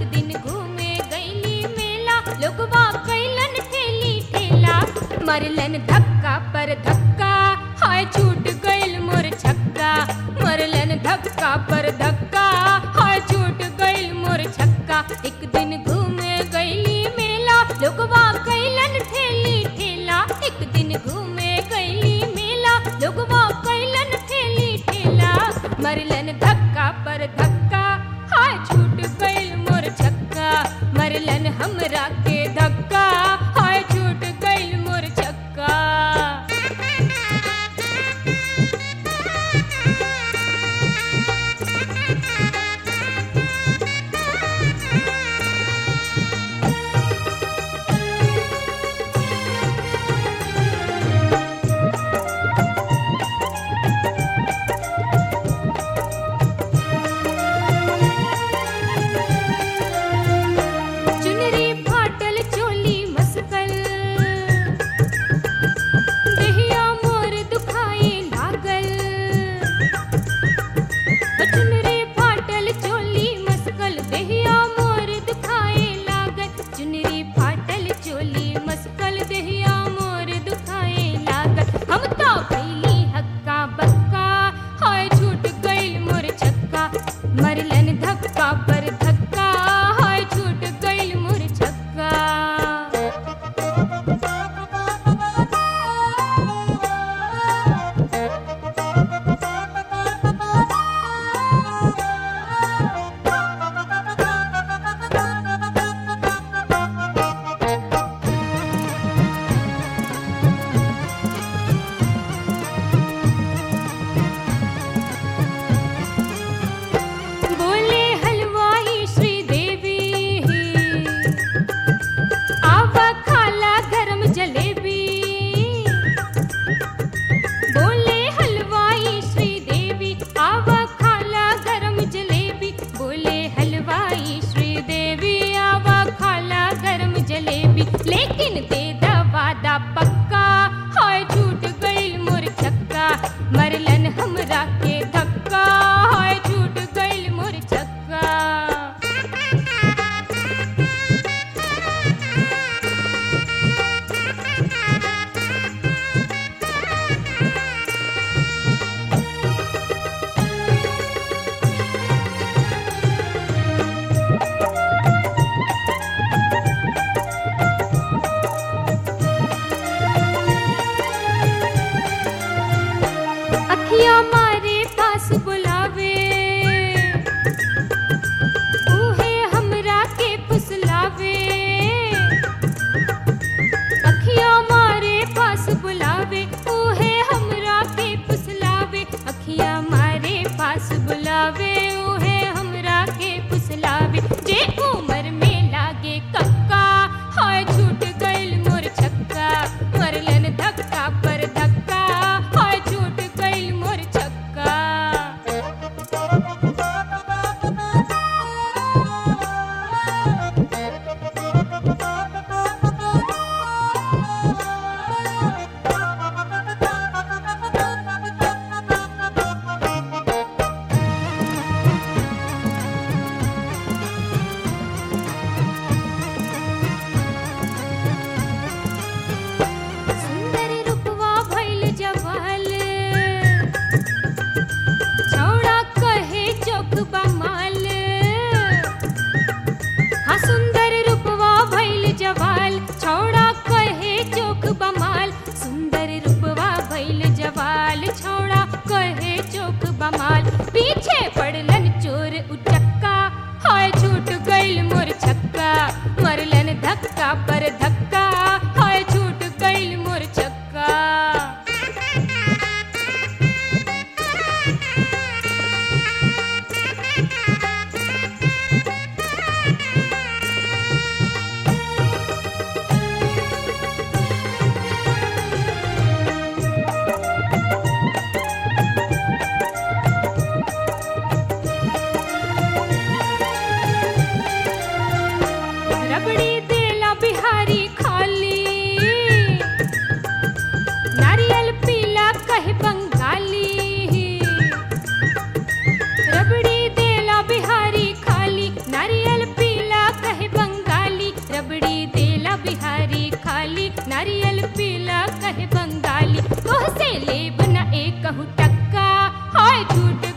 दिन घूमे गईली मेला, लोगवा कैलन ठेली ठेला, मरलन धक्का पर धक्का, हाय छूट गईल मोर छक्का, मरलन धक्का पर धक्का, हाय छूट गईल मोर छक्का। एक दिन घूमे गईली मेला, लोगवा कैलन ठेली ठेला, एक दिन घूमे गईली मेला, लोगवा कैलन ठेली ठेला, मरलन धक्का पर धक्का, हाय छूट गईल मोर छक्का, मरलन हमरा के धक्का, हाय छूट गईल मोर छक्का। मरलन धक्का पर धक्का, हाय छूट गईल मोर छक्का। लेकिन दे दवादा पक्का, हाय छूट गईल मोर छक्का, मरलन हमरा के धक्का, हाय छूट गईल मोर छक्का। अखियाँ मारे पास बुलावे, ऊहे हमरा के फुसलावे, अखियाँ मारे पास बुलावे, ऊहे हमरा के फुसलावे, अखियाँ मारे पास बुलावे, ऊहे हमरा के फुसलावे, जे उमर में लागे कक्का, हाय छूट गईल मोर छक्का, मरलन धक्का पर धक्का, हाय छूट गईल मोर छक्का। सुंदर रूपवा भइल जवाल, छौड़ा कहे चोख बमाल, हाँ सुंदर रूपवा भइल जवाल, छौड़ा कहे चोख बमाल, सुंदर रूपवा भइल जवाल, छौड़ा कहे चोख बमाल, पीछे पड़लन चोर उचक्का, हाय छूट गईल मोर छक्का, मरलन धक्का पर धक्का, हाय छूट गईल मोर छक्का। रबड़ी देला बिहारी खाली, नारियल पीला कहे बंगाली, रबड़ी देला बिहारी खाली, नारियल पीला नारियल पीला कहे बंगाली तोह से लेब न एक कहूँ टक्का हाय छूट